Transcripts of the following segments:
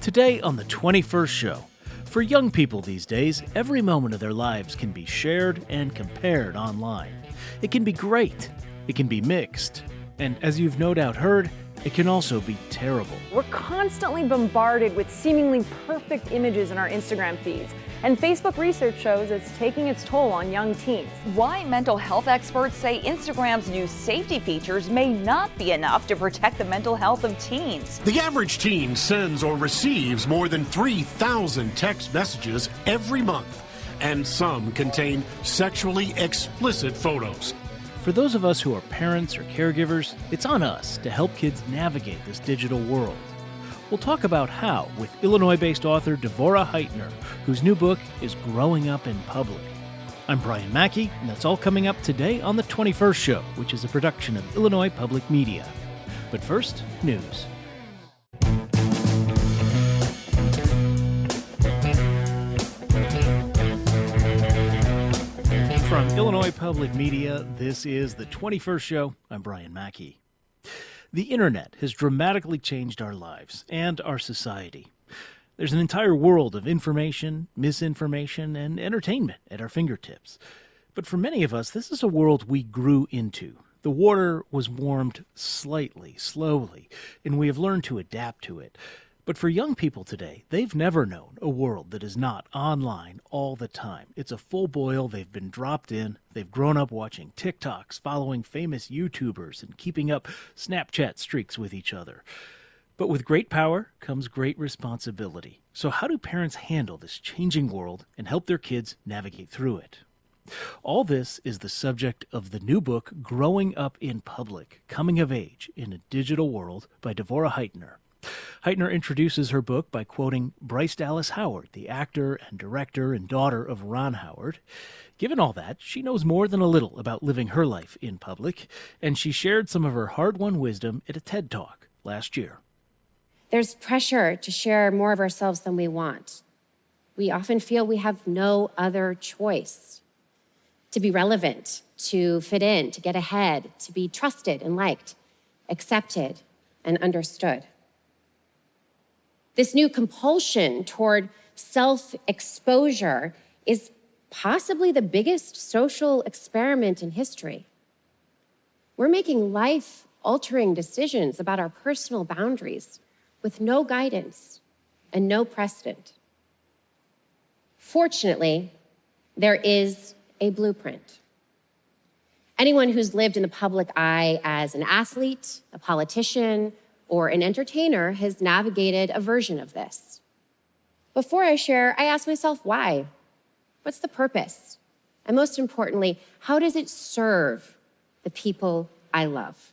Today on the 21st show, for young people these days, every moment of their lives can be shared and compared online. It can be great, it can be mixed, and as you've no doubt heard, it can also be terrible. We're constantly bombarded with seemingly perfect images in our Instagram feeds, and Facebook research shows it's taking its toll on young teens. Why mental health experts say Instagram's new safety features may not be enough to protect the mental health of teens. The average teen sends or receives more than 3,000 text messages every month, and some contain sexually explicit photos. For those of us who are parents or caregivers, it's on us to help kids navigate this digital world. We'll talk about how with Illinois-based author Devorah Heitner, whose new book is Growing Up in Public. I'm Brian Mackey, and that's all coming up today on The 21st Show, which is a production of Illinois Public Media. But first, news. From Illinois Public Media, this is The 21st Show. I'm Brian Mackey. The internet has dramatically changed our lives and our society. There's an entire world of information, misinformation, and entertainment at our fingertips. But for many of us, this is a world we grew into. The water was warmed slightly, slowly, and we have learned to adapt to it. But for young people today, they've never known a world that is not online all the time. It's a full boil. They've been dropped in. They've grown up watching TikToks, following famous YouTubers, and keeping up Snapchat streaks with each other. But with great power comes great responsibility. So how do parents handle this changing world and help their kids navigate through it? All this is the subject of the new book, Growing Up in Public, Coming of Age in a Digital World by Devorah Heitner. Heitner introduces her book by quoting Bryce Dallas Howard, the actor and director and daughter of Ron Howard. Given all that, she knows more than a little about living her life in public, and she shared some of her hard-won wisdom at a TED Talk last year. There's pressure to share more of ourselves than we want. We often feel we have no other choice. To be relevant, to fit in, to get ahead, to be trusted and liked, accepted and understood. This new compulsion toward self-exposure is possibly the biggest social experiment in history. We're making life-altering decisions about our personal boundaries with no guidance and no precedent. Fortunately, there is a blueprint. Anyone who's lived in the public eye as an athlete, a politician, or an entertainer has navigated a version of this. Before I share, I ask myself why? What's the purpose? And most importantly, how does it serve the people I love?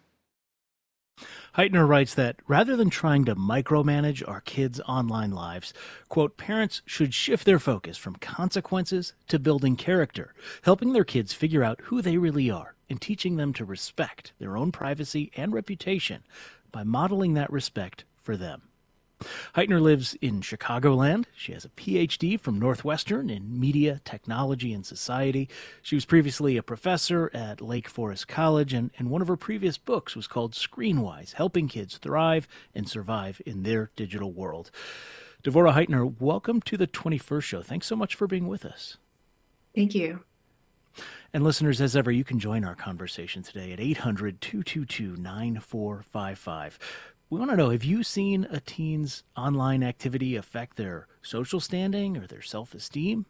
Heitner writes that rather than trying to micromanage our kids' online lives, quote, parents should shift their focus from consequences to building character, helping their kids figure out who they really are and teaching them to respect their own privacy and reputation by modeling that respect for them. Heitner lives in Chicagoland. She has a PhD from Northwestern in media, technology, and society. She was previously a professor at Lake Forest College, and one of her previous books was called Screenwise, Helping Kids Thrive and Survive in Their Digital World. Devorah Heitner, welcome to the 21st Show. Thanks so much for being with us. Thank you. And listeners, as ever, you can join our conversation today at 800-222-9455. We want to know, have you seen a teen's online activity affect their social standing or their self-esteem?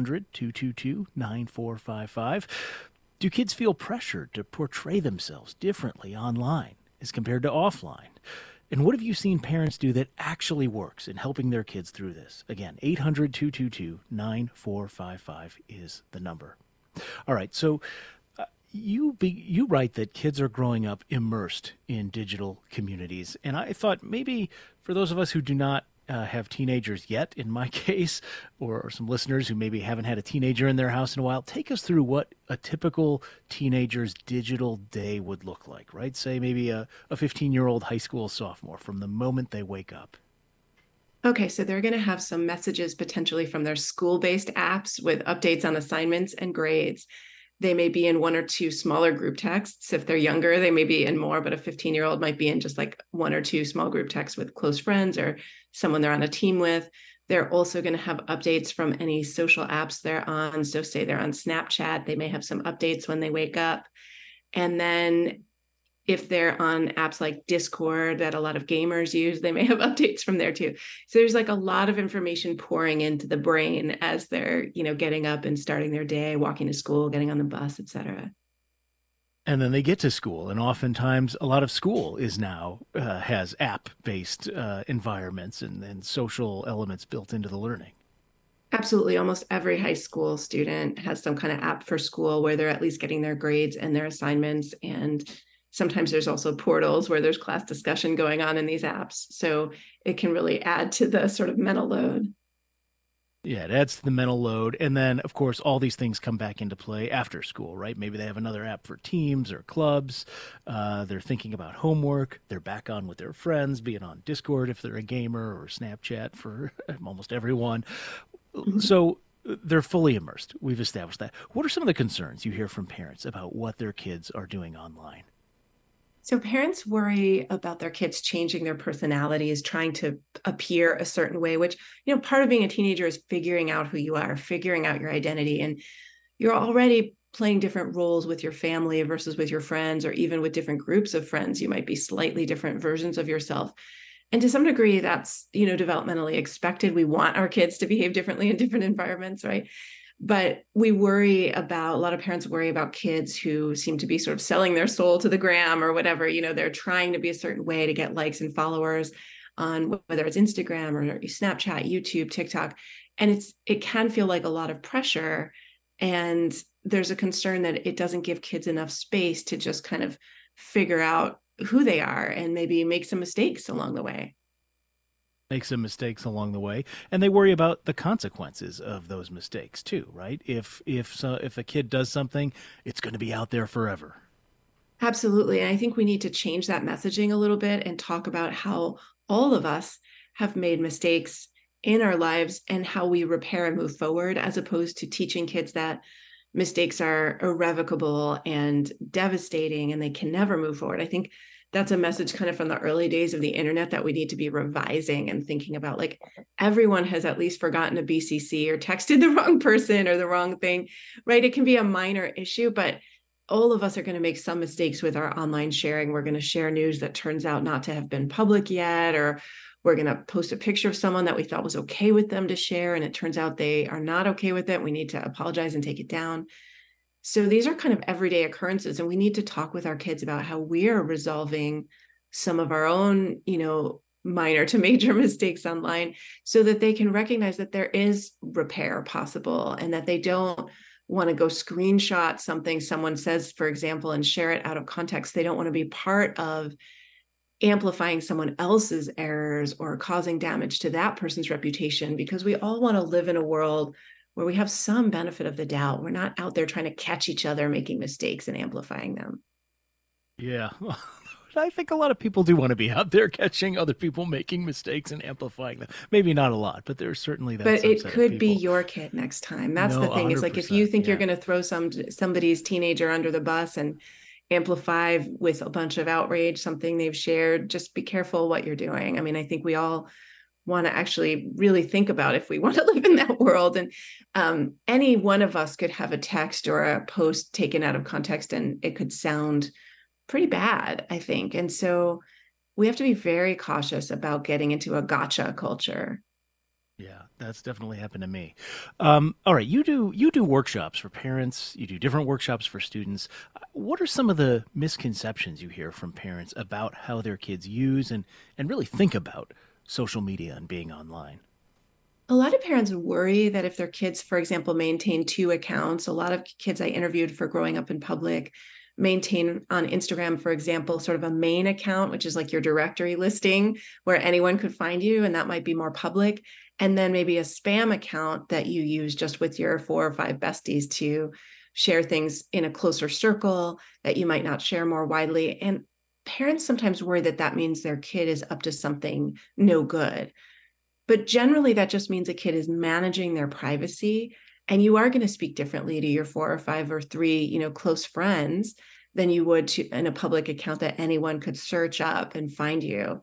800-222-9455. Do kids feel pressured to portray themselves differently online as compared to offline? And what have you seen parents do that actually works in helping their kids through this? Again, 800-222-9455 is the number. All right, so you write that kids are growing up immersed in digital communities, and I thought maybe for those of us who do not have teenagers yet, in my case, or some listeners who maybe haven't had a teenager in their house in a while, take us through what a typical teenager's digital day would look like, right? Say maybe a 15-year-old high school sophomore from the moment they wake up. Okay, so they're going to have some messages potentially from their school-based apps with updates on assignments and grades. they may be in one or two smaller group texts. If they're younger, they may be in more, but a 15-year-old might be in just like one or two small group texts with close friends or someone they're on a team with. They're also going to have updates from any social apps they're on. So say they're on Snapchat, they may have some updates when they wake up. And then if they're on apps like Discord that a lot of gamers use, they may have updates from there too. So there's like a lot of information pouring into the brain as they're, getting up and starting their day, walking to school, getting on the bus, etc. And then they get to school, and oftentimes a lot of school is now has app-based environments and social elements built into the learning. Absolutely. Almost every high school student has some kind of app for school where they're at least getting their grades and their assignments. And sometimes there's also portals where there's class discussion going on in these apps. So it can really add to the sort of mental load. Yeah, it adds to the mental load. And then, of course, all these things come back into play after school, right? Maybe they have another app for teams or clubs. They're thinking about homework. They're back on with their friends, being on Discord if they're a gamer, or Snapchat for almost everyone. Mm-hmm. So they're fully immersed. We've established that. What are some of the concerns you hear from parents about what their kids are doing online? So parents worry about their kids changing their personalities, trying to appear a certain way, which, part of being a teenager is figuring out who you are, figuring out your identity. And you're already playing different roles with your family versus with your friends, or even with different groups of friends. You might be slightly different versions of yourself. And to some degree, that's, developmentally expected. We want our kids to behave differently in different environments, right? But a lot of parents worry about kids who seem to be sort of selling their soul to the gram or whatever. They're trying to be a certain way to get likes and followers on whether it's Instagram or Snapchat, YouTube, TikTok. And it can feel like a lot of pressure. And there's a concern that it doesn't give kids enough space to just kind of figure out who they are and maybe make some mistakes along the way. Make some mistakes along the way, and they worry about the consequences of those mistakes too, right? If a kid does something, it's going to be out there forever. Absolutely. And I think we need to change that messaging a little bit and talk about how all of us have made mistakes in our lives and how we repair and move forward, as opposed to teaching kids that mistakes are irrevocable and devastating and they can never move forward. I think that's a message kind of from the early days of the internet that we need to be revising and thinking about. Like, everyone has at least forgotten a BCC or texted the wrong person or the wrong thing, right? It can be a minor issue, but all of us are going to make some mistakes with our online sharing. We're going to share news that turns out not to have been public yet, or we're going to post a picture of someone that we thought was okay with them to share, and it turns out they are not okay with it. We need to apologize and take it down. So these are kind of everyday occurrences, and we need to talk with our kids about how we're resolving some of our own, minor to major mistakes online, so that they can recognize that there is repair possible and that they don't want to go screenshot something someone says, for example, and share it out of context. They don't want to be part of amplifying someone else's errors or causing damage to that person's reputation, because we all want to live in a world where we have some benefit of the doubt. We're not out there trying to catch each other making mistakes and amplifying them. Yeah. I think a lot of people do want to be out there catching other people making mistakes and amplifying them. Maybe not a lot, but there's certainly that. But it could be your kid next time. That's the thing. Is like, if you think you're going to throw somebody's teenager under the bus and amplify with a bunch of outrage something they've shared, just be careful what you're doing. I mean, I think we all want to actually really think about if we want to live in that world. And any one of us could have a text or a post taken out of context, and it could sound pretty bad, I think. And so we have to be very cautious about getting into a gotcha culture. Yeah, that's definitely happened to me. All right, you do workshops for parents. You do different workshops for students. What are some of the misconceptions you hear from parents about how their kids use and really think about social media and being online? A lot of parents worry that if their kids, for example, maintain 2 accounts, a lot of kids I interviewed for Growing Up in Public maintain on Instagram, for example, sort of a main account, which is like your directory listing where anyone could find you, and that might be more public. And then maybe a spam account that you use just with your 4 or 5 besties to share things in a closer circle that you might not share more widely. And parents sometimes worry that that means their kid is up to something no good. But generally, that just means a kid is managing their privacy And you are going to speak differently to your 4 or 5 or 3, close friends than you would to in a public account that anyone could search up and find you.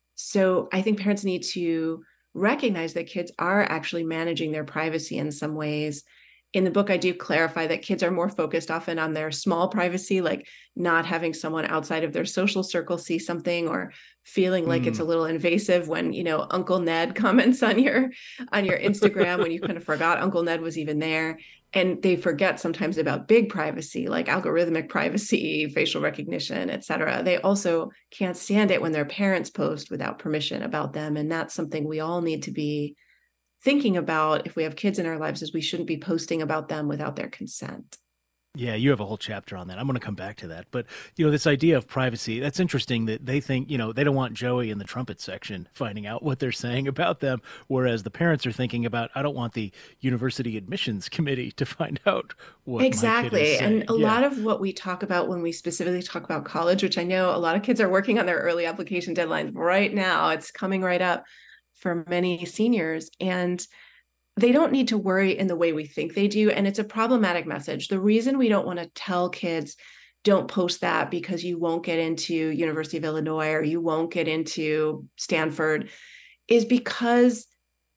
So I think parents need to recognize that kids are actually managing their privacy in some ways. In the book, I do clarify that kids are more focused often on their small privacy, like not having someone outside of their social circle see something, or feeling like it's a little invasive when, Uncle Ned comments on your Instagram when you kind of forgot Uncle Ned was even there. And they forget sometimes about big privacy, like algorithmic privacy, facial recognition, et cetera. They also can't stand it when their parents post without permission about them. And that's something we all need to be thinking about if we have kids in our lives, is we shouldn't be posting about them without their consent. Yeah, you have a whole chapter on that. I'm going to come back to that. But, this idea of privacy, that's interesting that they think, they don't want Joey in the trumpet section finding out what they're saying about them, whereas the parents are thinking about, I don't want the university admissions committee to find out what exactly. My kid is saying. And a lot of what we talk about when we specifically talk about college, which I know a lot of kids are working on their early application deadlines right now. It's coming right up for many seniors. And they don't need to worry in the way we think they do. And it's a problematic message. The reason we don't want to tell kids, don't post that because you won't get into University of Illinois or you won't get into Stanford, is because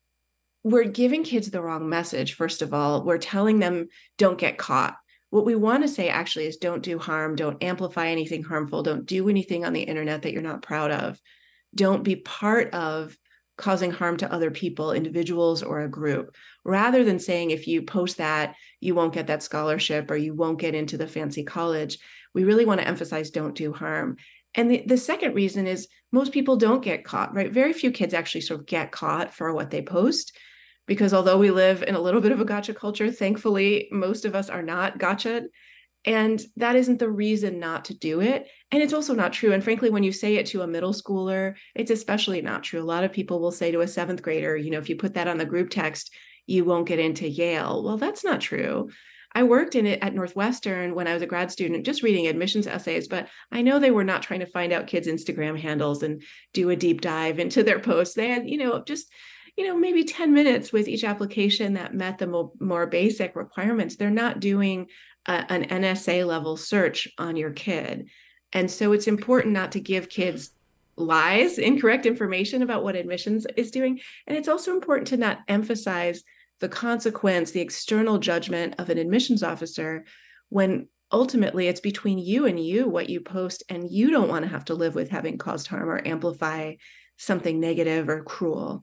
we're giving kids the wrong message. First of all, we're telling them, don't get caught. What we want to say actually is, don't do harm, don't amplify anything harmful, don't do anything on the internet that you're not proud of. Don't be part of causing harm to other people, individuals, or a group, rather than saying, if you post that, you won't get that scholarship or you won't get into the fancy college. We really want to emphasize, don't do harm. And the second reason is most people don't get caught, right? Very few kids actually sort of get caught for what they post, because although we live in a little bit of a gotcha culture, thankfully, most of us are not gotcha. And that isn't the reason not to do it. And it's also not true. And frankly, when you say it to a middle schooler, it's especially not true. A lot of people will say to a 7th grader, if you put that on the group text, you won't get into Yale. Well, that's not true. I worked in it at Northwestern when I was a grad student, just reading admissions essays, but I know they were not trying to find out kids' Instagram handles and do a deep dive into their posts. They had, just maybe 10 minutes with each application that met the more basic requirements. They're not doing an NSA level search on your kid. And so it's important not to give kids lies, incorrect information about what admissions is doing. And it's also important to not emphasize the consequence, the external judgment of an admissions officer, when ultimately it's between you and you what you post, and you don't want to have to live with having caused harm or amplify something negative or cruel.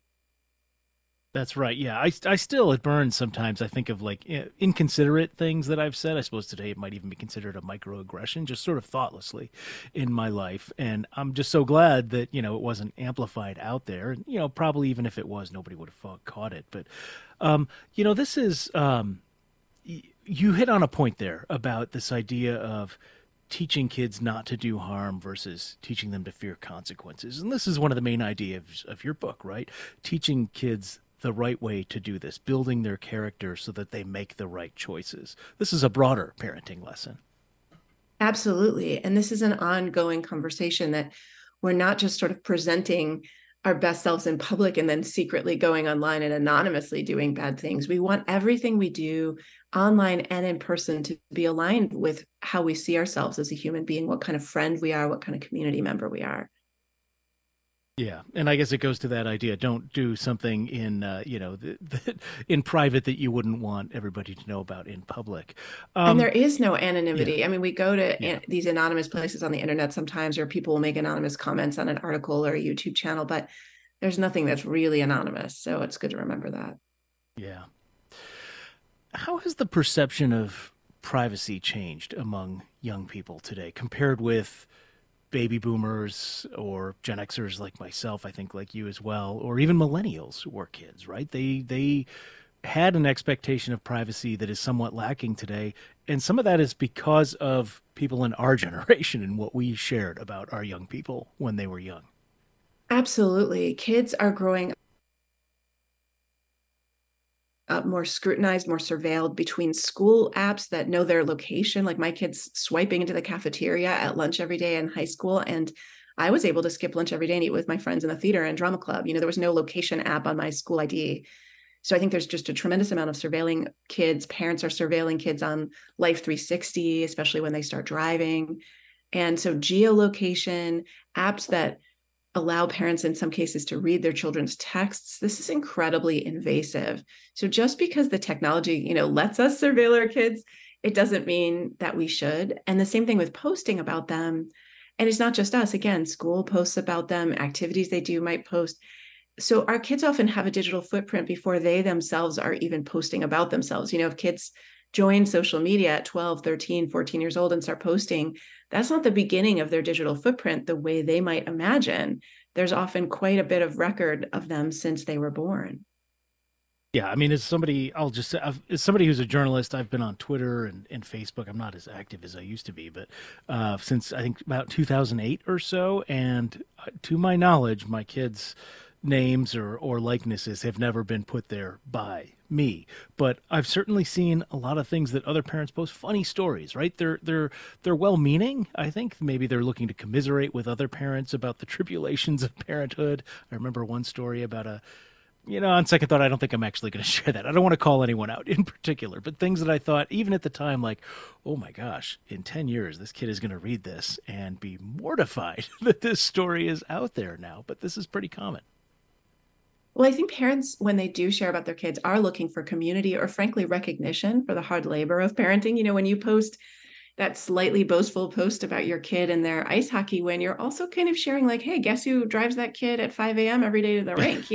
That's right. Yeah. I still, it burns sometimes. I think of like inconsiderate things that I've said. I suppose today it might even be considered a microaggression, just sort of thoughtlessly in my life. And I'm just so glad that, it wasn't amplified out there. And, probably even if it was, nobody would have caught it. But, this is, you hit on a point there about this idea of teaching kids not to do harm versus teaching them to fear consequences. And this is one of the main ideas of your book, right? Teaching kids the right way to do this, building their character so that they make the right choices. This is a broader parenting lesson. Absolutely. And this is an ongoing conversation that we're not just sort of presenting our best selves in public and then secretly going online and anonymously doing bad things. We want everything we do online and in person to be aligned with how we see ourselves as a human being, what kind of friend we are, what kind of community member we are. Yeah, and I guess it goes to that idea: don't do something in in private that you wouldn't want everybody to know about in public. And there is no anonymity. Yeah. I mean, we go to these anonymous places on the internet sometimes, or people will make anonymous comments on an article or a YouTube channel, but there's nothing that's really anonymous. So it's good to remember that. Yeah. How has the perception of privacy changed among young people today compared with baby boomers or Gen Xers like myself, I think like you as well, or even millennials who were kids, right? They had an expectation of privacy that is somewhat lacking today. And some of that is because of people in our generation and what we shared about our young people when they were young. Absolutely. Kids are growing up more scrutinized, more surveilled between school apps that know their location. Like my kids swiping into the cafeteria at lunch every day in high school. And I was able to skip lunch every day and eat with my friends in the theater and drama club. There was no location app on my school ID. So I think there's just a tremendous amount of surveilling kids. Parents are surveilling kids on Life 360, especially when they start driving. And so geolocation, apps that allow parents in some cases to read their children's texts, this is incredibly invasive. So just because the technology, lets us surveil our kids, it doesn't mean that we should. And the same thing with posting about them. And it's not just us. Again, school posts about them, activities they do might post. So our kids often have a digital footprint before they themselves are even posting about themselves. If kids join social media at 12, 13, 14 years old and start posting, that's not the beginning of their digital footprint the way they might imagine. There's often quite a bit of record of them since they were born. Yeah, I mean, as somebody who's a journalist, I've been on Twitter and Facebook. I'm not as active as I used to be, but since I think about 2008 or so, and to my knowledge, my kids' names or likenesses have never been put there by me. But I've certainly seen a lot of things that other parents post, funny stories, right? They're well-meaning. I think maybe they're looking to commiserate with other parents about the tribulations of parenthood. I remember one story about on second thought, I don't think I'm actually going to share that. I don't want to call anyone out in particular, but things that I thought, even at the time, like, oh my gosh, in 10 years, this kid is going to read this and be mortified that this story is out there now. But this is pretty common. Well, I think parents, when they do share about their kids, are looking for community or frankly recognition for the hard labor of parenting. When you post that slightly boastful post about your kid and their ice hockey win, you're also kind of sharing like, hey, guess who drives that kid at 5 a.m. every day to the rink?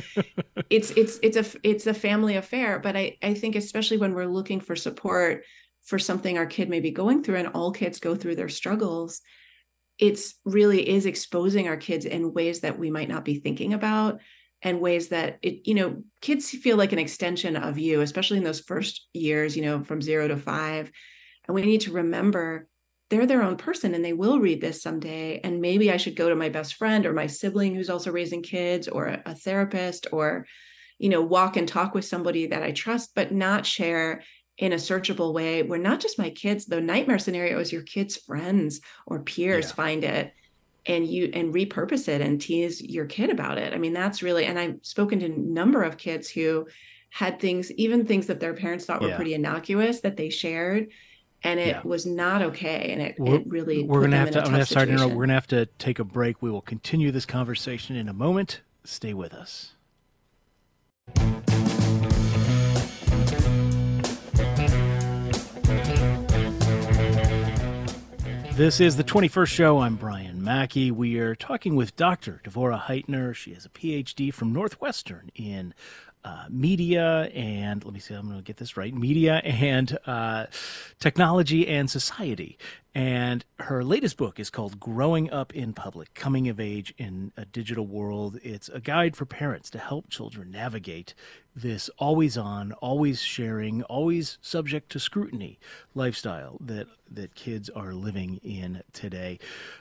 It's a family affair. But I think especially when we're looking for support for something our kid may be going through, and all kids go through their struggles, it's really is exposing our kids in ways that we might not be thinking about, and ways that kids feel like an extension of you, especially in those first years, from 0 to 5. And we need to remember they're their own person and they will read this someday. And maybe I should go to my best friend or my sibling who's also raising kids, or a therapist, or, walk and talk with somebody that I trust, but not share in a searchable way where not just my kids, the nightmare scenario is your kids' friends or peers find it and repurpose it and tease your kid about it. I mean, that's really, and I've spoken to a number of kids who had things that their parents thought were pretty innocuous that they shared, and it was not okay. And it really, we're going to have to, we're going to have to take a break. We will continue this conversation in a moment. Stay with us. This is the 21st show. I'm Brian Mackey. We are talking with Dr. Devorah Heitner. She has a PhD from Northwestern in media and, let me see, I'm going to get this right, media and technology and society. And her latest book is called Growing Up in Public, Coming of Age in a Digital World. It's a guide for parents to help children navigate this always on, always sharing, always subject to scrutiny lifestyle that kids are living in today.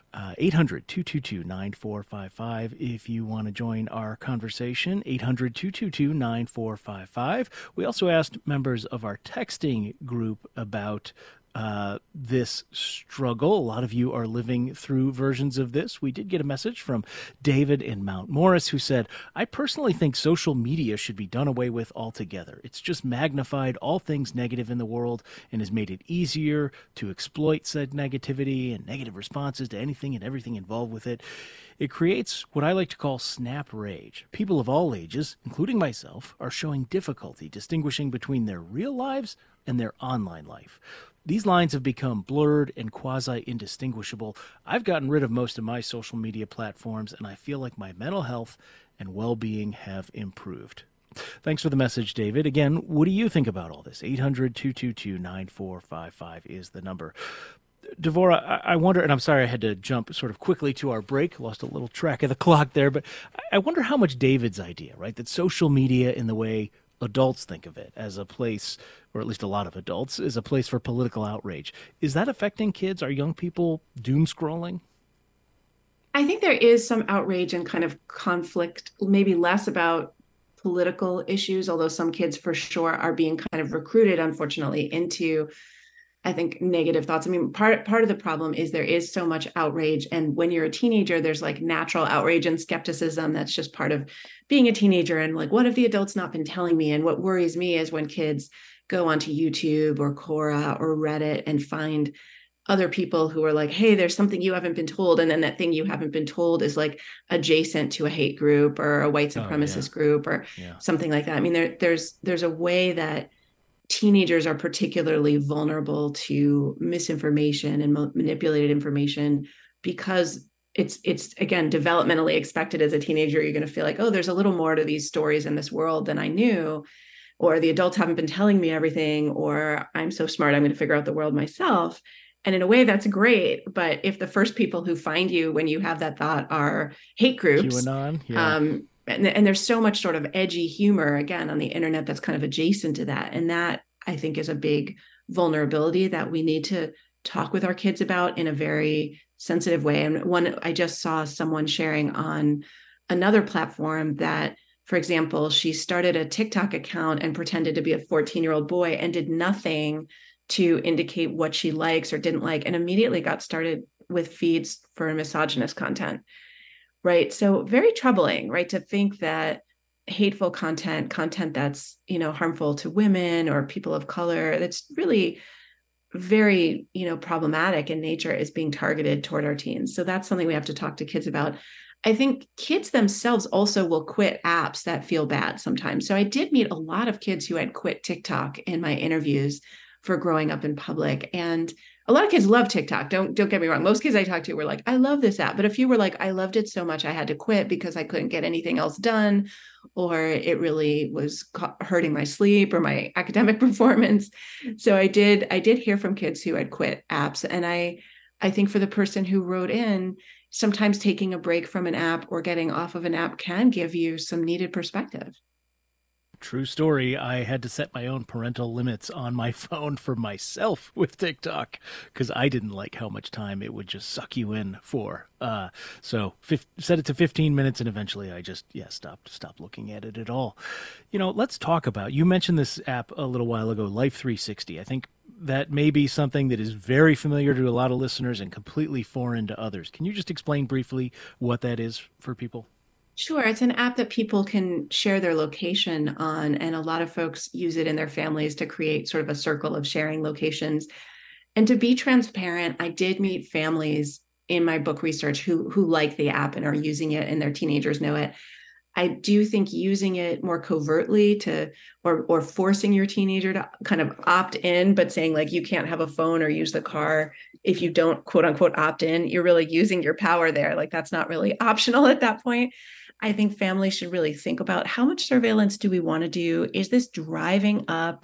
800-222-9455 if you want to join our conversation, 800-222-9455. We also asked members of our texting group about this struggle. A lot of you are living through versions of this. We did get a message from David in Mount Morris who said, I personally think social media should be done away with altogether. It's just magnified all things negative in the world and has made it easier to exploit said negativity and negative responses to anything and everything involved with it. It creates what I like to call snap rage. People of all ages, including myself, are showing difficulty distinguishing between their real lives and their online life. These lines have become blurred and quasi-indistinguishable. I've gotten rid of most of my social media platforms, and I feel like my mental health and well-being have improved. Thanks for the message, David. Again, what do you think about all this? 800-222-9455 is the number. Devorah, I wonder, and I'm sorry I had to jump sort of quickly to our break, lost a little track of the clock there, but I wonder how much David's idea, right, that social media in the way adults think of it as a place, or at least a lot of adults, is a place for political outrage. Is that affecting kids? Are young people doom scrolling? I think there is some outrage and kind of conflict, maybe less about political issues, although some kids for sure are being kind of recruited, unfortunately, into I think, negative thoughts. I mean, part of the problem is there is so much outrage. And when you're a teenager, there's like natural outrage and skepticism. That's just part of being a teenager. And like, what have the adults not been telling me? And what worries me is when kids go onto YouTube or Quora or Reddit and find other people who are like, hey, there's something you haven't been told. And then that thing you haven't been told is like adjacent to a hate group or a white supremacist group or something like that. I mean, there's a way that teenagers are particularly vulnerable to misinformation and manipulated information because it's again, developmentally expected as a teenager. You're going to feel like, oh, there's a little more to these stories in this world than I knew, or the adults haven't been telling me everything, or I'm so smart, I'm going to figure out the world myself. And in a way, that's great. But if the first people who find you when you have that thought are hate groups, QAnon, and there's so much sort of edgy humor, again, on the internet that's kind of adjacent to that. And that, I think, is a big vulnerability that we need to talk with our kids about in a very sensitive way. And I just saw someone sharing on another platform that, for example, she started a TikTok account and pretended to be a 14-year-old boy and did nothing to indicate what she likes or didn't like, and immediately got started with feeds for misogynist content, right? So very troubling, right? To think that hateful content that's, harmful to women or people of color, that's really very, problematic in nature, is being targeted toward our teens. So that's something we have to talk to kids about. I think kids themselves also will quit apps that feel bad sometimes. So I did meet a lot of kids who had quit TikTok in my interviews for growing up in public. And a lot of kids love TikTok. Don't get me wrong. Most kids I talked to were like, I love this app. But a few were like, I loved it so much I had to quit because I couldn't get anything else done, or it really was hurting my sleep or my academic performance. So I did hear from kids who had quit apps. And I think for the person who wrote in, sometimes taking a break from an app or getting off of an app can give you some needed perspective. True story. I had to set my own parental limits on my phone for myself with TikTok because I didn't like how much time it would just suck you in for. So set it to 15 minutes, and eventually I just stopped looking at it at all. Let's talk about, you mentioned this app a little while ago, Life 360. I think that may be something that is very familiar to a lot of listeners and completely foreign to others. Can you just explain briefly what that is for people? Sure. It's an app that people can share their location on, and a lot of folks use it in their families to create sort of a circle of sharing locations. And to be transparent, I did meet families in my book research who like the app and are using it, and their teenagers know it. I do think using it more covertly or forcing your teenager to kind of opt in, but saying like, you can't have a phone or use the car if you don't quote unquote opt in, you're really using your power there. Like, that's not really optional at that point. I think families should really think about, how much surveillance do we want to do? Is this driving up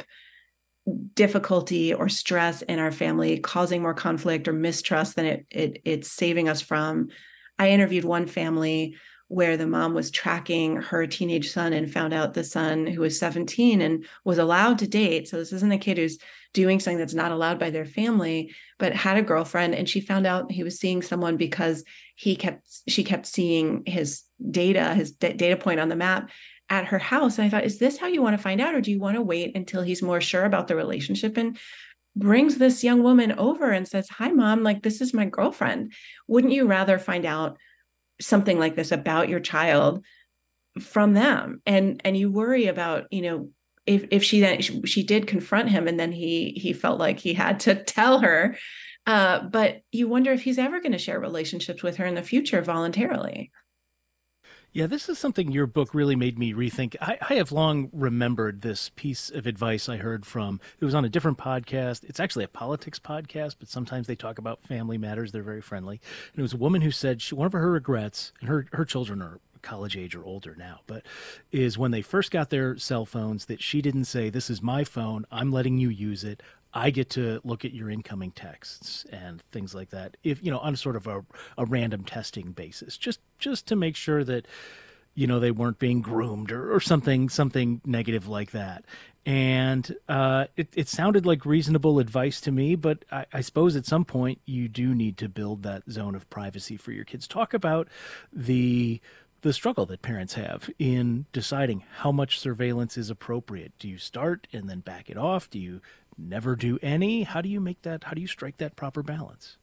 difficulty or stress in our family, causing more conflict or mistrust than it's saving us from? I interviewed one family where the mom was tracking her teenage son and found out the son, who was 17 and was allowed to date. So this isn't a kid who's doing something that's not allowed by their family, but had a girlfriend. And she found out he was seeing someone because she kept seeing his data point on the map at her house. And I thought, is this how you want to find out? Or do you want to wait until he's more sure about the relationship? And brings this young woman over and says, hi, mom, like, this is my girlfriend. Wouldn't you rather find out something like this about your child from them? And you worry about, if she did confront him and then he felt like he had to tell her, but you wonder if he's ever going to share relationships with her in the future voluntarily. Yeah, this is something your book really made me rethink. I have long remembered this piece of advice I heard from, it was on a different podcast. It's actually a politics podcast, but sometimes they talk about family matters. They're very friendly. And it was a woman who said one of her regrets, and her children are college age or older now, but is when they first got their cell phones, that she didn't say, this is my phone, I'm letting you use it, I get to look at your incoming texts and things like that, if on sort of a random testing basis, just to make sure that they weren't being groomed or something negative like that. And it sounded like reasonable advice to me, but I suppose at some point you do need to build that zone of privacy for your kids. Talk about the the struggle that parents have in deciding how much surveillance is appropriate. Do you start and then back it off? Do you never do any? How do you strike that proper balance?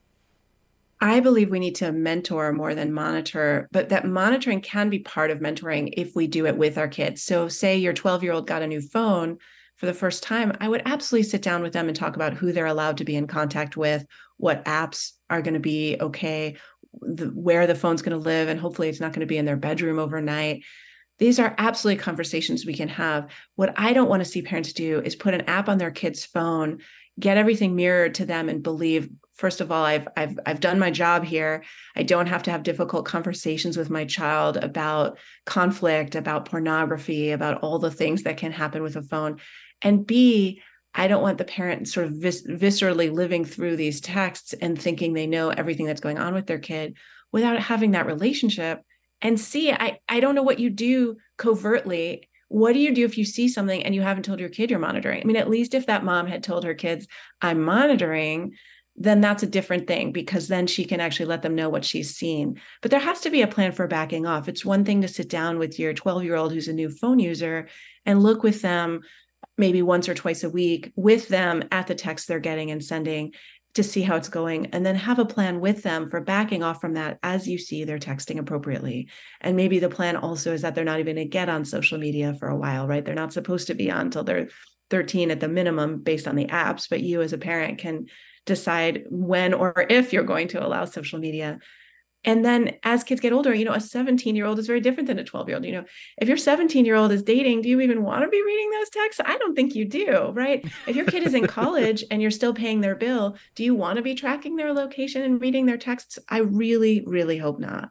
I believe we need to mentor more than monitor, but that monitoring can be part of mentoring if we do it with our kids. So say your 12-year-old got a new phone for the first time, I would absolutely sit down with them and talk about who they're allowed to be in contact with, what apps are going to be okay, where the phone's going to live, and hopefully it's not going to be in their bedroom overnight. These are absolutely conversations we can have. What I don't want to see parents do is put an app on their kid's phone, get everything mirrored to them, and believe, first of all, I've done my job here. I don't have to have difficult conversations with my child about conflict, about pornography, about all the things that can happen with a phone. And B, I don't want the parent sort of viscerally living through these texts and thinking they know everything that's going on with their kid without having that relationship. And C, I don't know what you do covertly. What do you do if you see something and you haven't told your kid you're monitoring? I mean, at least if that mom had told her kids, I'm monitoring, then that's a different thing, because then she can actually let them know what she's seen. But there has to be a plan for backing off. It's one thing to sit down with your 12-year-old who's a new phone user and look with them maybe once or twice a week with them at the text they're getting and sending to see how it's going, and then have a plan with them for backing off from that as you see they're texting appropriately. And maybe the plan also is that they're not even going to get on social media for a while, right? They're not supposed to be on until they're 13 at the minimum based on the apps, but you as a parent can decide when or if you're going to allow social media. And then as kids get older, a 17-year-old is very different than a 12-year-old. If your 17-year-old is dating, do you even want to be reading those texts? I don't think you do, right? If your kid is in college and you're still paying their bill, do you want to be tracking their location and reading their texts? I really, really hope not.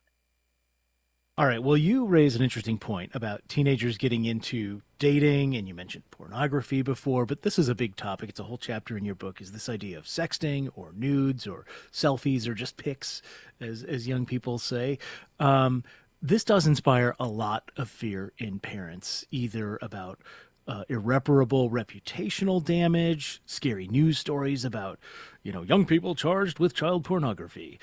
All right. Well, you raise an interesting point about teenagers getting into dating, and you mentioned pornography before, but this is a big topic. It's a whole chapter in your book, is this idea of sexting or nudes or selfies or just pics, as young people say. This does inspire a lot of fear in parents, either about irreparable reputational damage, scary news stories about, young people charged with child pornography.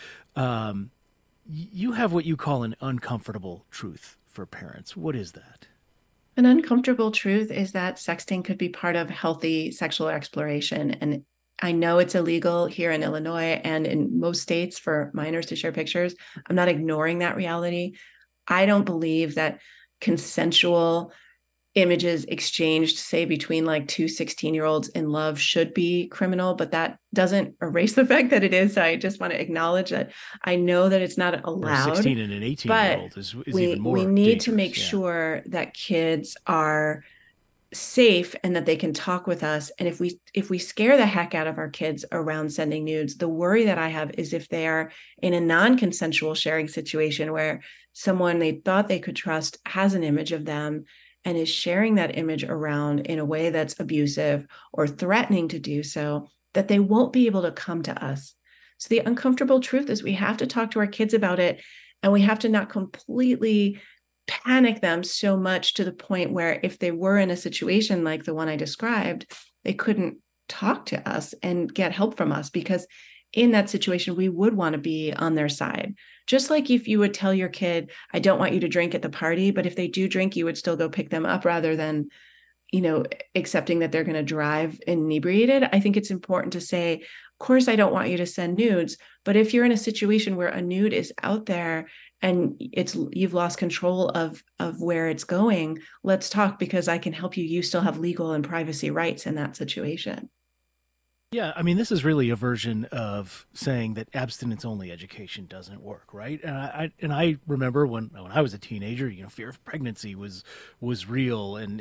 You have what you call an uncomfortable truth for parents. What is that? An uncomfortable truth is that sexting could be part of healthy sexual exploration. And I know it's illegal here in Illinois and in most states for minors to share pictures. I'm not ignoring that reality. I don't believe that consensual images exchanged, say, between like two 16-year-olds in love should be criminal, but that doesn't erase the fact that it is. I just want to acknowledge that I know that it's not allowed. 16 and an 18-year-old is even more we need dangerous. to make sure that kids are safe and that they can talk with us. And if we scare the heck out of our kids around sending nudes, the worry that I have is if they are in a non-consensual sharing situation where someone they thought they could trust has an image of them and is sharing that image around in a way that's abusive or threatening to do so, that they won't be able to come to us. So the uncomfortable truth is we have to talk to our kids about it, and we have to not completely panic them so much to the point where if they were in a situation like the one I described, they couldn't talk to us and get help from us, because in that situation, we would want to be on their side. Just like if you would tell your kid, I don't want you to drink at the party, but if they do drink, you would still go pick them up rather than, accepting that they're going to drive inebriated. I think it's important to say, of course, I don't want you to send nudes, but if you're in a situation where a nude is out there and you've lost control of where it's going, let's talk, because I can help you. You still have legal and privacy rights in that situation. Yeah, I mean, this is really a version of saying that abstinence-only education doesn't work, right? And I remember when I was a teenager, fear of pregnancy was real, and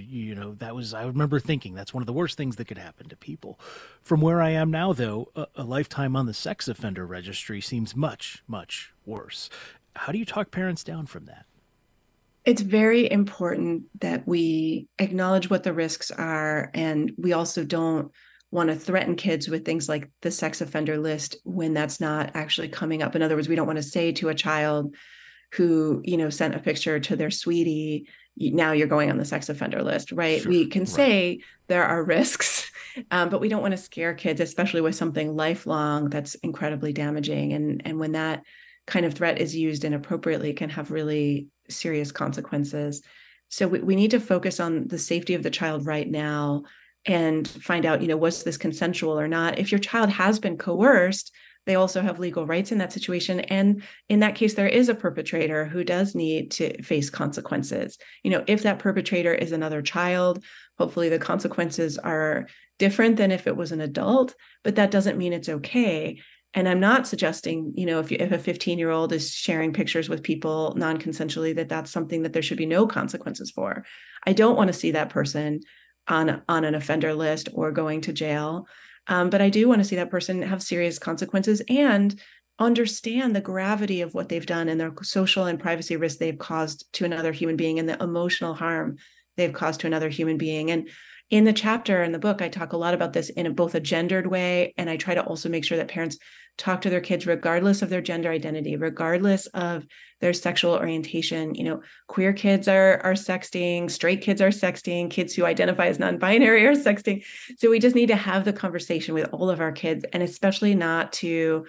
I remember thinking that's one of the worst things that could happen to people. From where I am now, though, a lifetime on the sex offender registry seems much, much worse. How do you talk parents down from that? It's very important that we acknowledge what the risks are, and we also don't want to threaten kids with things like the sex offender list when that's not actually coming up. In other words, we don't want to say to a child who, sent a picture to their sweetie, now you're going on the sex offender list, right? Sure, we can say there are risks, but we don't want to scare kids, especially with something lifelong that's incredibly damaging. And when that kind of threat is used inappropriately can have really serious consequences. So we need to focus on the safety of the child right now and find out, was this consensual or not? If your child has been coerced, they also have legal rights in that situation. And in that case, there is a perpetrator who does need to face consequences. If that perpetrator is another child, hopefully the consequences are different than if it was an adult, but that doesn't mean it's okay. And I'm not suggesting, if a 15-year-old is sharing pictures with people non-consensually, that's something that there should be no consequences for. I don't want to see that person on an offender list or going to jail. But I do want to see that person have serious consequences and understand the gravity of what they've done and their social and privacy risks they've caused to another human being and the emotional harm they've caused to another human being. And in the chapter in the book, I talk a lot about this in both a gendered way, and I try to also make sure that parents talk to their kids regardless of their gender identity, regardless of their sexual orientation. Queer kids are sexting, straight kids are sexting, kids who identify as non-binary are sexting. So we just need to have the conversation with all of our kids, and especially not to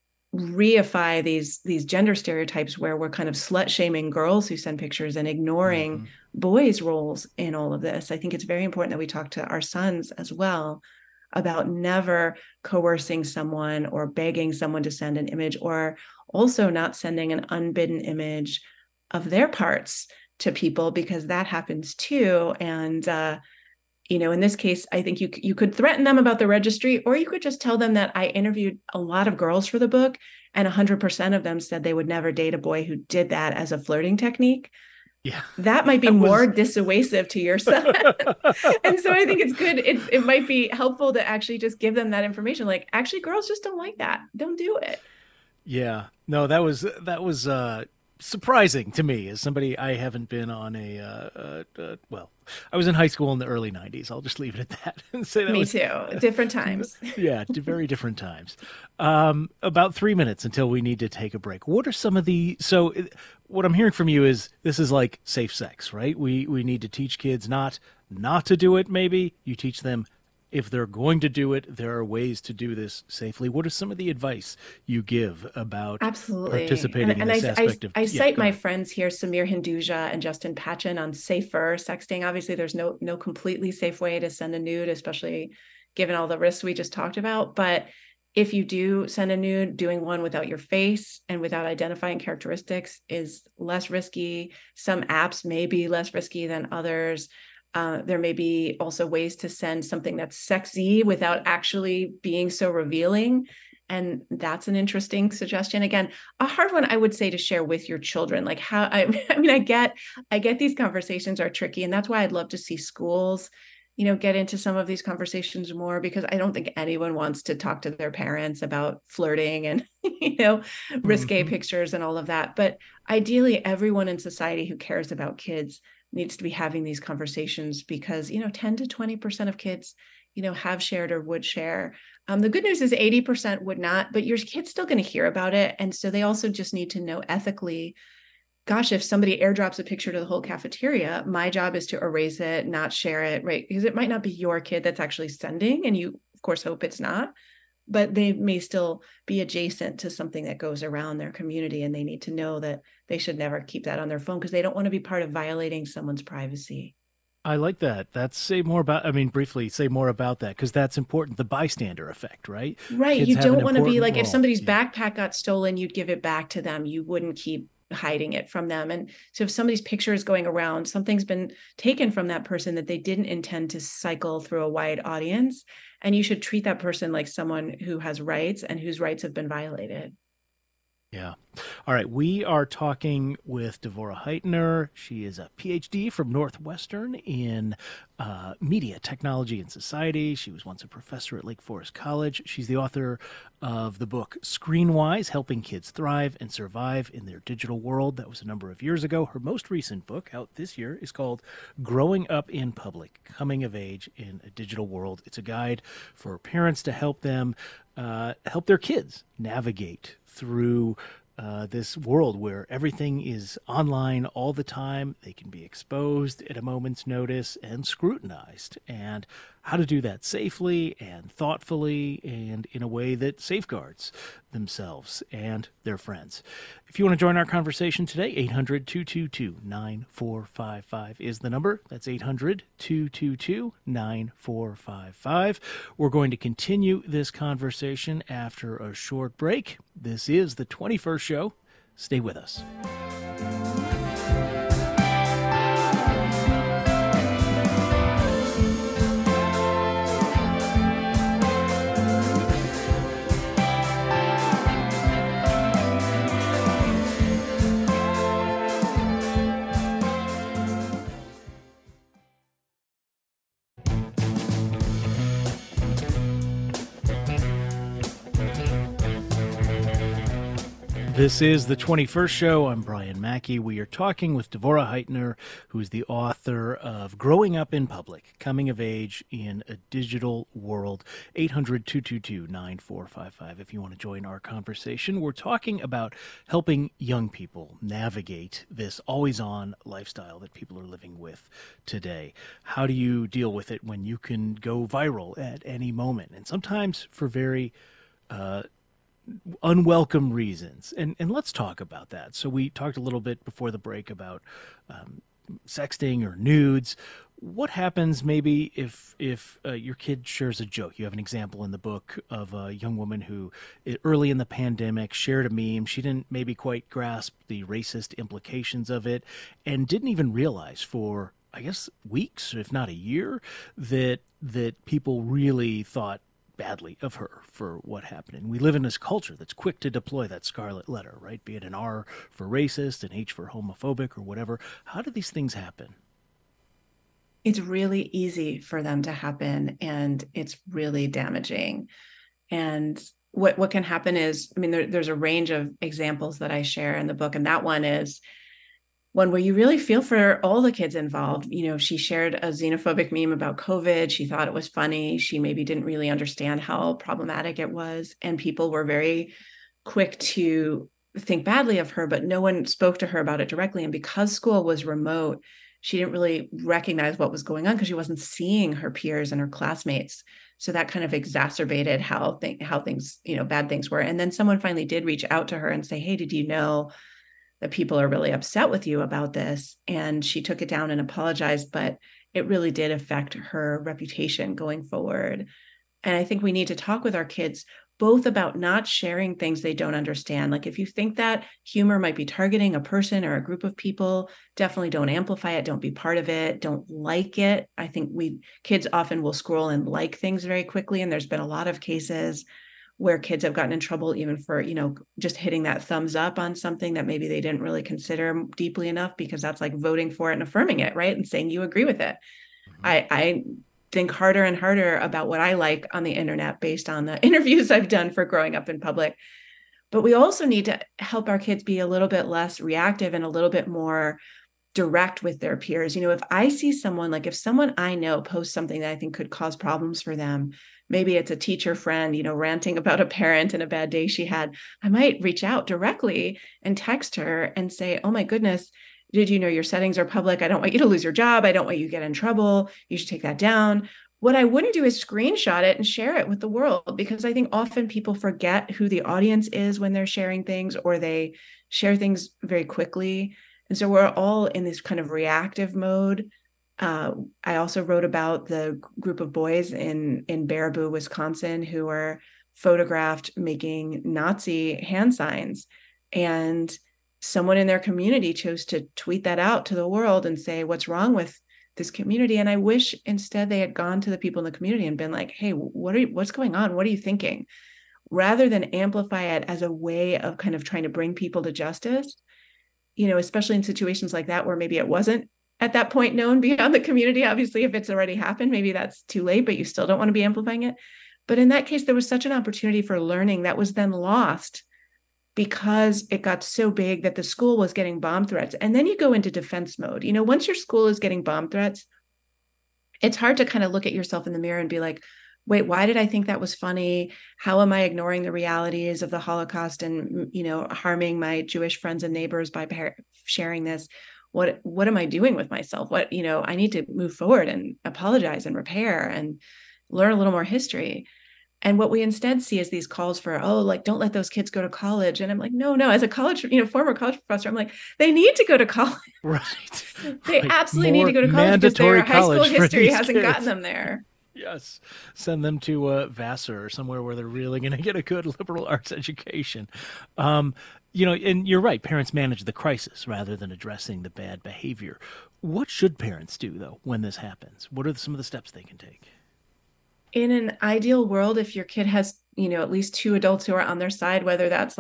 reify these gender stereotypes where we're kind of slut shaming girls who send pictures and ignoring boys' roles in all of this. I think it's very important that we talk to our sons as well about never coercing someone or begging someone to send an image, or also not sending an unbidden image of their parts to people, because that happens too. And in this case, I think you could threaten them about the registry, or you could just tell them that I interviewed a lot of girls for the book, and 100% of them said they would never date a boy who did that as a flirting technique. Yeah, that might be more dissuasive to your son. And so I think it's good. It might be helpful to actually just give them that information. Like, actually, girls just don't like that. Don't do it. Yeah, no, that was surprising to me as somebody. I haven't been on well, I was in high school in the early 90s. I'll just leave it at that and say that. Me too. Different times. Yeah, very different times. About 3 minutes until we need to take a break. What are some of what I'm hearing from you is this is like safe sex, right? We need to teach kids not to do it. Maybe you teach them, if they're going to do it, there are ways to do this safely. What are some of the advice you give about participating in this aspect of? I cite my friends here, Samir Hinduja and Justin Patchen, on safer sexting. Obviously, there's no completely safe way to send a nude, especially given all the risks we just talked about. But if you do send a nude, doing one without your face and without identifying characteristics is less risky. Some apps may be less risky than others. There may be also ways to send something that's sexy without actually being so revealing. And that's an interesting suggestion. Again, a hard one I would say to share with your children. Like I get these conversations are tricky. And that's why I'd love to see schools, get into some of these conversations more, because I don't think anyone wants to talk to their parents about flirting and, risque pictures and all of that. But ideally, everyone in society who cares about kids needs to be having these conversations, because 10 to 20% of kids have shared or would share. The good news is 80% would not, but your kid's still going to hear about it. And so they also just need to know ethically, gosh, if somebody airdrops a picture to the whole cafeteria, my job is to erase it, not share it, right? Because it might not be your kid that's actually sending, and you of course hope it's not, but they may still be adjacent to something that goes around their community, and they need to know that they should never keep that on their phone because they don't want to be part of violating someone's privacy. I like that. Briefly say more about that, because that's important. The bystander effect, right? Right. You don't want to be like, if somebody's backpack got stolen, you'd give it back to them. You wouldn't keep hiding it from them. And so if somebody's picture is going around, something's been taken from that person that they didn't intend to cycle through a wide audience. And you should treat that person like someone who has rights and whose rights have been violated. Yeah. All right. We are talking with Devorah Heitner. She is a PhD from Northwestern in media, technology, and society. She was once a professor at Lake Forest College. She's the author of the book Screenwise, Helping Kids Thrive and Survive in Their Digital World. That was a number of years ago. Her most recent book out this year is called Growing Up in Public, Coming of Age in a Digital World. It's a guide for parents to help them help their kids navigate through this world where everything is online all the time. They can be exposed at a moment's notice and scrutinized. And how to do that safely and thoughtfully and in a way that safeguards themselves and their friends. If you want to join our conversation today, 800-222-9455 is the number. That's 800-222-9455. We're going to continue this conversation after a short break. This is the 21st show. Stay with us. This is the 21st show. I'm Brian Mackey. We are talking with Devorah Heitner, who is the author of Growing Up in Public, Coming of Age in a Digital World. 800-222-9455 if you want to join our conversation. We're talking about helping young people navigate this always-on lifestyle that people are living with today. How do you deal with it when you can go viral at any moment? And sometimes for very unwelcome reasons. And let's talk about that. So we talked a little bit before the break about sexting or nudes. What happens maybe if your kid shares a joke? You have an example in the book of a young woman who early in the pandemic shared a meme. She didn't maybe quite grasp the racist implications of it and didn't even realize for, I guess, weeks, if not a year, that people really thought badly of her for what happened. And we live in this culture that's quick to deploy that scarlet letter, right? Be it an R for racist, an H for homophobic, or whatever. How do these things happen? It's really easy for them to happen, and it's really damaging. And what can happen is, I mean, there's a range of examples that I share in the book, and that one is one where you really feel for all the kids involved. You know, she shared a xenophobic meme about COVID. She thought it was funny. She maybe didn't really understand how problematic it was. And people were very quick to think badly of her, but no one spoke to her about it directly. And because school was remote, she didn't really recognize what was going on because she wasn't seeing her peers and her classmates. So that kind of exacerbated how things, bad things were. And then someone finally did reach out to her and say, hey, did you know that people are really upset with you about this? And she took it down and apologized, but it really did affect her reputation going forward. And I think we need to talk with our kids both about not sharing things they don't understand. Like if you think that humor might be targeting a person or a group of people, definitely don't amplify it. Don't be part of it. Don't like it. I think kids often will scroll and like things very quickly. And there's been a lot of cases where kids have gotten in trouble even for, just hitting that thumbs up on something that maybe they didn't really consider deeply enough, because that's like voting for it and affirming it, right? And saying you agree with it. Mm-hmm. I think harder and harder about what I like on the internet based on the interviews I've done for Growing Up in Public. But we also need to help our kids be a little bit less reactive and a little bit more direct with their peers. If I see someone, if someone I know posts something that I think could cause problems for them, maybe it's a teacher friend, ranting about a parent and a bad day she had, I might reach out directly and text her and say, oh my goodness, did you know your settings are public? I don't want you to lose your job. I don't want you to get in trouble. You should take that down. What I wouldn't do is screenshot it and share it with the world, because I think often people forget who the audience is when they're sharing things, or they share things very quickly. And so we're all in this kind of reactive mode. I also wrote about the group of boys in Baraboo, Wisconsin, who were photographed making Nazi hand signs. And someone in their community chose to tweet that out to the world and say, what's wrong with this community? And I wish instead they had gone to the people in the community and been like, hey, what's going on? What are you thinking? Rather than amplify it as a way of kind of trying to bring people to justice, especially in situations like that, where maybe it wasn't at that point known beyond the community. Obviously, if it's already happened, maybe that's too late, but you still don't want to be amplifying it. But in that case, there was such an opportunity for learning that was then lost because it got so big that the school was getting bomb threats. And then you go into defense mode. Once your school is getting bomb threats, it's hard to kind of look at yourself in the mirror and be like, wait, why did I think that was funny? How am I ignoring the realities of the Holocaust and, harming my Jewish friends and neighbors by sharing this? what am I doing with myself? I need to move forward and apologize and repair and learn a little more history. And what we instead see is these calls for, don't let those kids go to college. And I'm like, no, as a former college professor, I'm like, they need to go to college. Right. They absolutely need to go to college because their high school history hasn't gotten them there. Yes. Send them to Vassar or somewhere where they're really going to get a good liberal arts education. And you're right. Parents manage the crisis rather than addressing the bad behavior. What should parents do, though, when this happens? What are some of the steps they can take? In an ideal world, if your kid has, at least two adults who are on their side, whether that's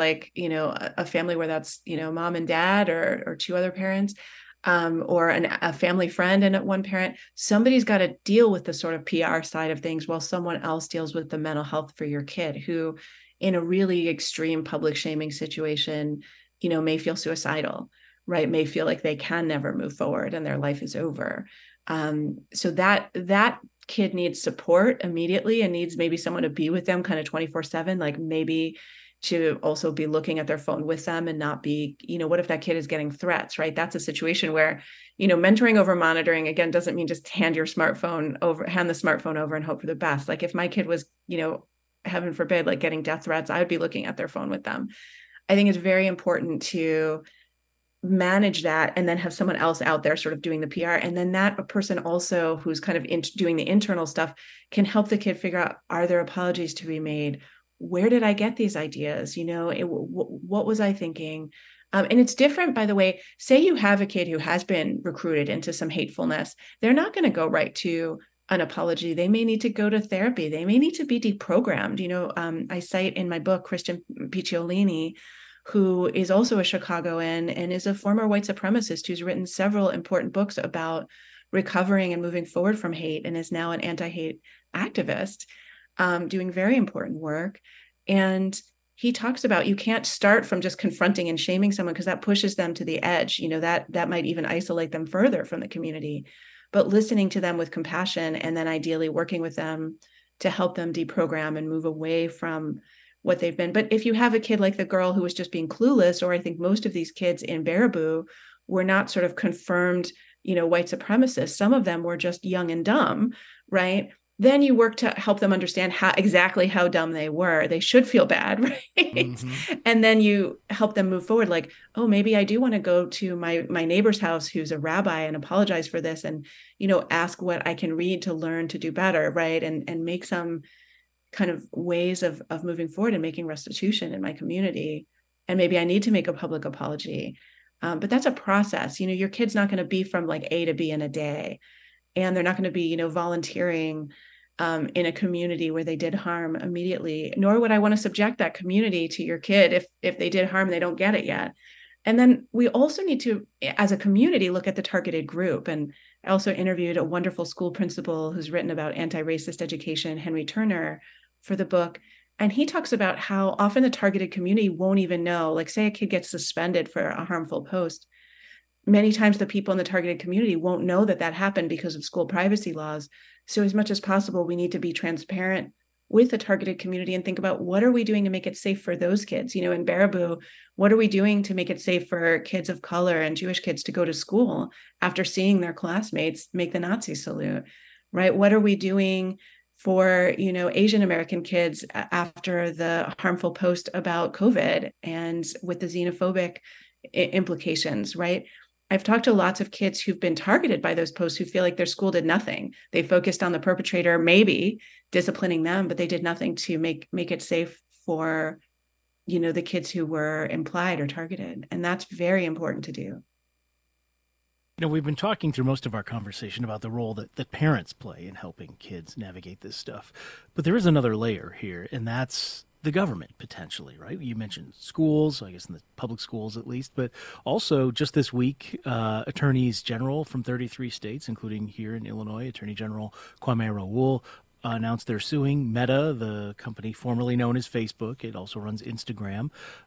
a family where that's, mom and dad or two other parents, or a family friend and one parent, somebody's got to deal with the sort of PR side of things while someone else deals with the mental health for your kid who, in a really extreme public shaming situation, may feel suicidal, right? May feel like they can never move forward and their life is over. So that kid needs support immediately and needs maybe someone to be with them kind of 24/7, like maybe to also be looking at their phone with them and not be, what if that kid is getting threats, right? That's a situation where, mentoring over monitoring, again, doesn't mean just hand the smartphone over and hope for the best. Like if my kid was, heaven forbid, like getting death threats, I would be looking at their phone with them. I think it's very important to manage that and then have someone else out there sort of doing the PR. And then that person also who's kind of doing the internal stuff can help the kid figure out, are there apologies to be made? Where did I get these ideas? What was I thinking? And it's different, by the way, say you have a kid who has been recruited into some hatefulness. They're not going to go right to an apology. They may need to go to therapy. They may need to be deprogrammed. I cite in my book, Christian Picciolini, who is also a Chicagoan and is a former white supremacist who's written several important books about recovering and moving forward from hate and is now an anti-hate activist, doing very important work. And he talks about you can't start from just confronting and shaming someone because that pushes them to the edge. That might even isolate them further from the community. But listening to them with compassion and then ideally working with them to help them deprogram and move away from what they've been. But if you have a kid like the girl who was just being clueless, or I think most of these kids in Baraboo were not sort of confirmed, white supremacists, some of them were just young and dumb, right? Then you work to help them understand exactly how dumb they were. They should feel bad, right? Mm-hmm. And then you help them move forward like, oh, maybe I do want to go to my neighbor's house who's a rabbi and apologize for this and, ask what I can read to learn to do better, right? And make some kind of ways of moving forward and making restitution in my community. And maybe I need to make a public apology. But that's a process. Your kid's not going to be from like A to B in a day. And they're not going to be, volunteering in a community where they did harm immediately, nor would I want to subject that community to your kid if they did harm, they don't get it yet. And then we also need to, as a community, look at the targeted group. And I also interviewed a wonderful school principal who's written about anti-racist education, Henry Turner, for the book. And he talks about how often the targeted community won't even know, like say a kid gets suspended for a harmful post. Many times the people in the targeted community won't know that happened because of school privacy laws. So as much as possible, we need to be transparent with the targeted community and think about what are we doing to make it safe for those kids? In Baraboo, what are we doing to make it safe for kids of color and Jewish kids to go to school after seeing their classmates make the Nazi salute, right? What are we doing for, Asian American kids after the harmful post about COVID and with the xenophobic implications, right? I've talked to lots of kids who've been targeted by those posts who feel like their school did nothing. They focused on the perpetrator, maybe disciplining them, but they did nothing to make it safe for, the kids who were implied or targeted. And that's very important to do. We've been talking through most of our conversation about the role that parents play in helping kids navigate this stuff. But there is another layer here, and that's the government potentially, right? You mentioned schools, I guess in the public schools at least, but also just this week, attorneys general from 33 states, including here in Illinois, Attorney General Kwame Raoul, announced they're suing Meta, the company formerly known as Facebook. It also runs Instagram,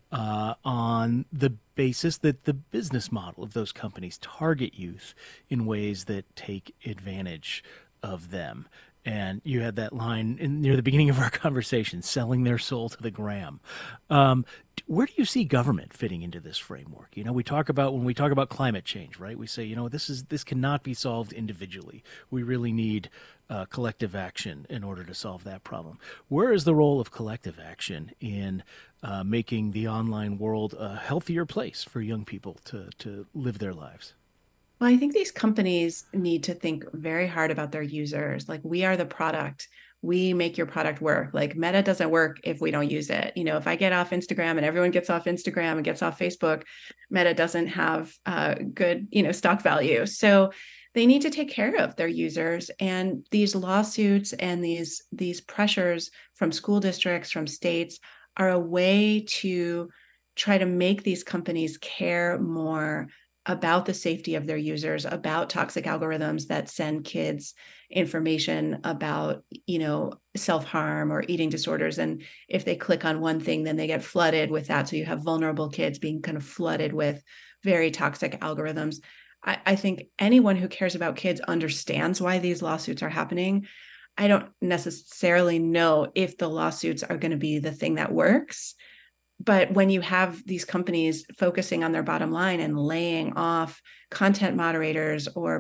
on the basis that the business model of those companies target youth in ways that take advantage of them. And you had that line near the beginning of our conversation, selling their soul to the gram. Where do you see government fitting into this framework? When we talk about climate change, right? We say, this cannot be solved individually. We really need collective action in order to solve that problem. Where is the role of collective action in making the online world a healthier place for young people to live their lives? Well, I think these companies need to think very hard about their users. Like, we are the product. We make your product work. Like, Meta doesn't work if we don't use it. If I get off Instagram and everyone gets off Instagram and gets off Facebook, Meta doesn't have good, stock value. So they need to take care of their users. And these lawsuits and these pressures from school districts, from states, are a way to try to make these companies care more about the safety of their users, about toxic algorithms that send kids information about, self-harm or eating disorders. And if they click on one thing, then they get flooded with that. So you have vulnerable kids being kind of flooded with very toxic algorithms. I think anyone who cares about kids understands why these lawsuits are happening. I don't necessarily know if the lawsuits are going to be the thing that works. But when you have these companies focusing on their bottom line and laying off content moderators, or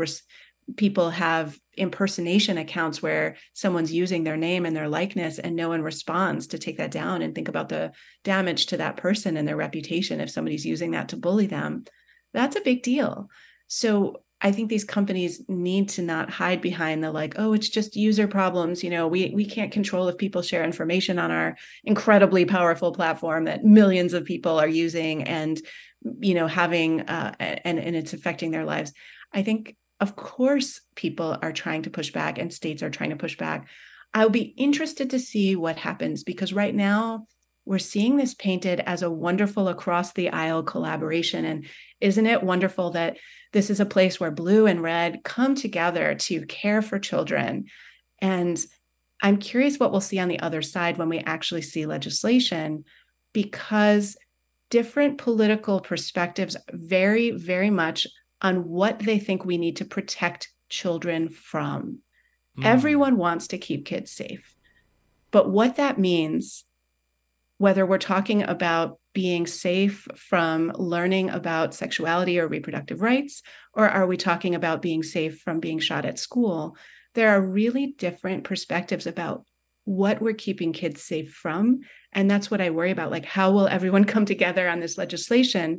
people have impersonation accounts where someone's using their name and their likeness and no one responds to take that down, and think about the damage to that person and their reputation if somebody's using that to bully them, that's a big deal. So I think these companies need to not hide behind the it's just user problems. We can't control if people share information on our incredibly powerful platform that millions of people are using and, having, and it's affecting their lives. I think, of course, people are trying to push back and states are trying to push back. I'll be interested to see what happens, because right now we're seeing this painted as a wonderful across the aisle collaboration. And isn't it wonderful that this is a place where blue and red come together to care for children? And I'm curious what we'll see on the other side when we actually see legislation, because different political perspectives vary very much on what they think we need to protect children from. Everyone wants to keep kids safe. But what that means, whether we're talking about being safe from learning about sexuality or reproductive rights, or are we talking about being safe from being shot at school, there are really different perspectives about what we're keeping kids safe from. And that's what I worry about. How will everyone come together on this legislation?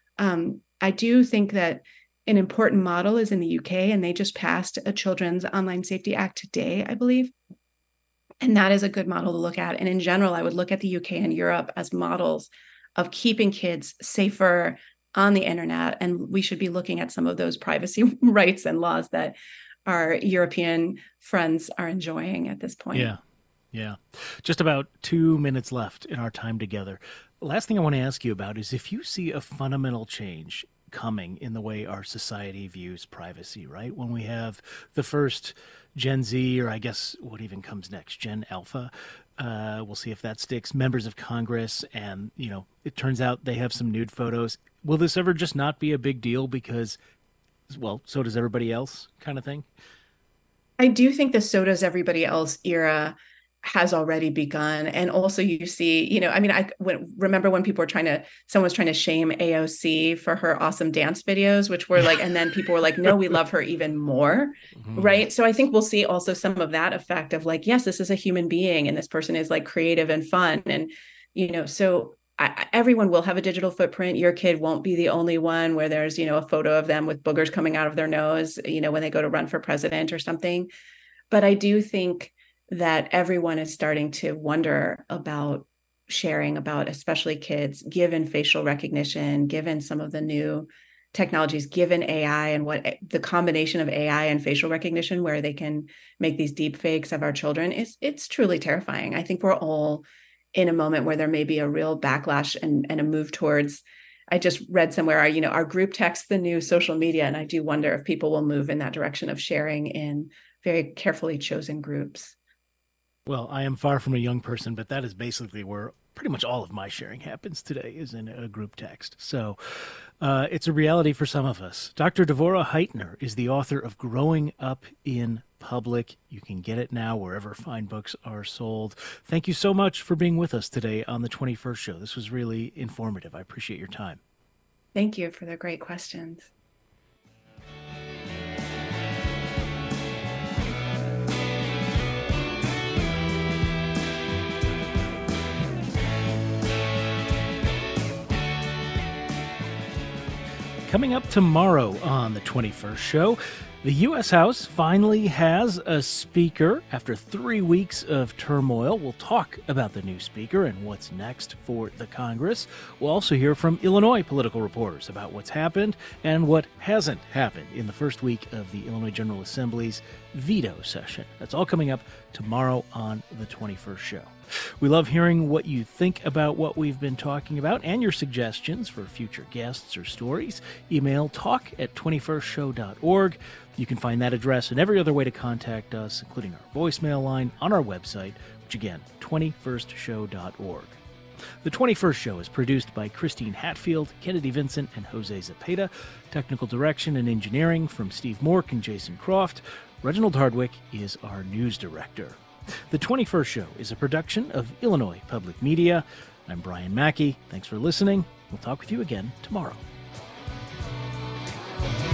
I do think that an important model is in the UK, and they just passed a Children's Online Safety Act today, I believe. And that is a good model to look at. And in general, I would look at the UK and Europe as models of keeping kids safer on the internet. And we should be looking at some of those privacy rights and laws that our European friends are enjoying at this point. Yeah. Just about 2 minutes left in our time together. The last thing I want to ask you about is if you see a fundamental change coming in the way our society views privacy, right? When we have the first Gen Z, or I guess what even comes next, Gen Alpha, we'll see if that sticks, members of Congress, and, it turns out they have some nude photos. Will this ever just not be a big deal because, well, so does everybody else kind of thing? I do think the so does everybody else era has already begun. And also you see, remember when someone was trying to shame AOC for her awesome dance videos, which were and then people were like, no, we love her even more. Right. So I think we'll see also some of that effect of yes, this is a human being and this person is creative and fun. And, so everyone will have a digital footprint. Your kid won't be the only one where there's, a photo of them with boogers coming out of their nose, when they go to run for president or something. But I do think that everyone is starting to wonder about sharing about, especially kids, given facial recognition, given some of the new technologies, given AI and what the combination of AI and facial recognition, where they can make these deep fakes of our children, it's truly terrifying. I think we're all in a moment where there may be a real backlash and a move towards, I just read somewhere, our group text the new social media. And I do wonder if people will move in that direction of sharing in very carefully chosen groups. Well, I am far from a young person, but that is basically where pretty much all of my sharing happens today is in a group text. So it's a reality for some of us. Dr. Devorah Heitner is the author of Growing Up in Public. You can get it now wherever fine books are sold. Thank you so much for being with us today on the 21st Show. This was really informative. I appreciate your time. Thank you for the great questions. Coming up tomorrow on the 21st Show, the U.S. House finally has a speaker after 3 weeks of turmoil. We'll talk about the new speaker and what's next for the Congress. We'll also hear from Illinois political reporters about what's happened and what hasn't happened in the first week of the Illinois General Assembly's veto session. That's all coming up tomorrow on the 21st Show. We love hearing what you think about what we've been talking about and your suggestions for future guests or stories. Email talk@21stshow.org. You can find that address and every other way to contact us, including our voicemail line, on our website, which again, 21stshow.org. The 21st Show is produced by Christine Hatfield, Kennedy Vincent, and Jose Zepeda. Technical direction and engineering from Steve Mork and Jason Croft. Reginald Hardwick is our news director. The 21st Show is a production of Illinois Public Media. I'm Brian Mackey. Thanks for listening. We'll talk with you again tomorrow.